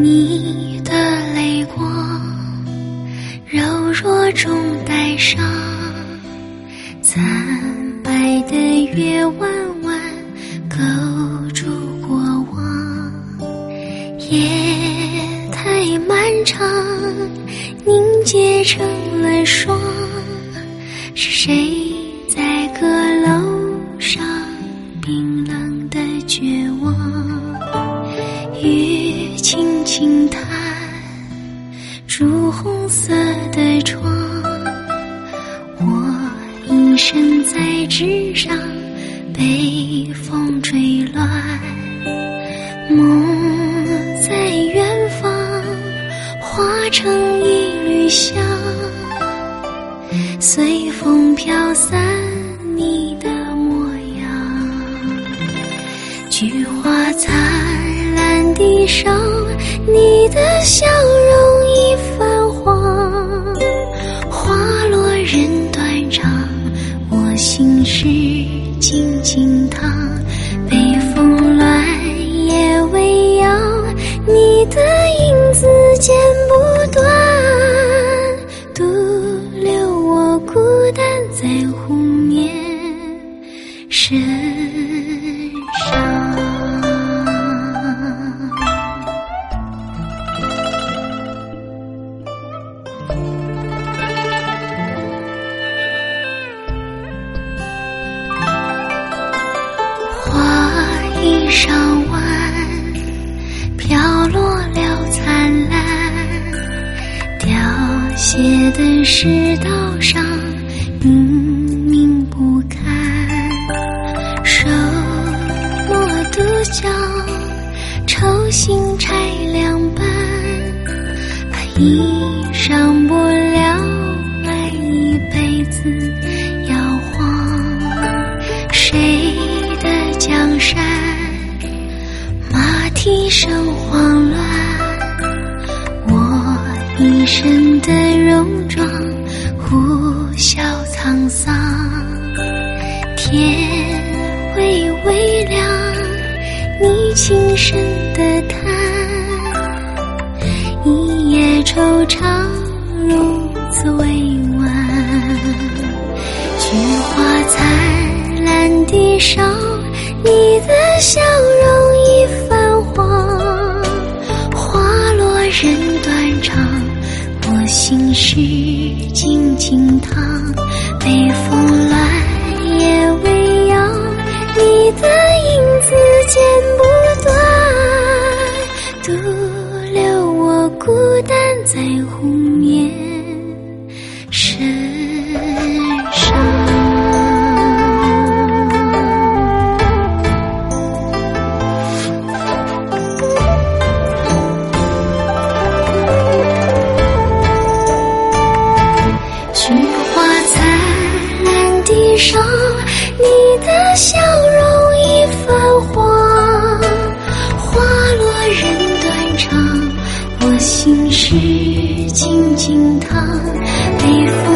你的泪光，柔弱中带伤，惨白的月弯弯勾住过往，夜太漫长，凝结成了霜，是谁在阁楼上冰冷的绝望？雨轻轻弹，朱红色的窗，我隐身在纸上，被风吹乱，梦在远方化成一缕香，随风飘散你的模样。菊花灿烂地上，你的笑容已泛黄，花落人断肠，我心事静静躺，北风乱夜未央，你的影子剪不断，独留我孤单在湖面身上。一上弯，飘落了灿烂，凋谢的石道上隐明不堪，手摸独角，愁心拆两半，怕一上不了，爱一辈子摇晃，谁的江山马蹄声慌乱，我一身的戎装呼啸沧桑，天微微亮，你轻声的叹，一夜惆怅如此委婉，菊花灿烂地上，你的笑容已泛黄，花落人断肠，我心事静静躺，北风乱夜未央，你的影子剪不断，独留我孤单在湖面身上。上你的笑容已泛黄，花落人断肠，我心事静静躺，北风